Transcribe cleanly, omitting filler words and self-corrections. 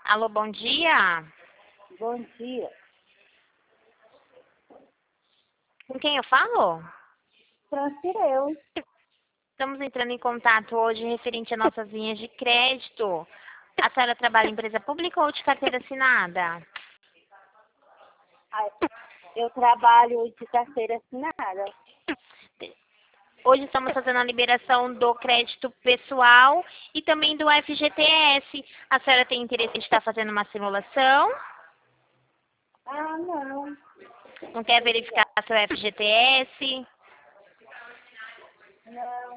Alô, bom dia. Bom dia. Com quem eu falo? Transfireu. Estamos entrando em contato hoje referente a nossas linhas de crédito. A senhora trabalha em empresa pública ou de carteira assinada? Eu trabalho de carteira assinada. Hoje estamos fazendo a liberação do crédito pessoal e também do FGTS. A senhora tem interesse em estar fazendo uma simulação? Não. Não quer verificar seu FGTS? Não.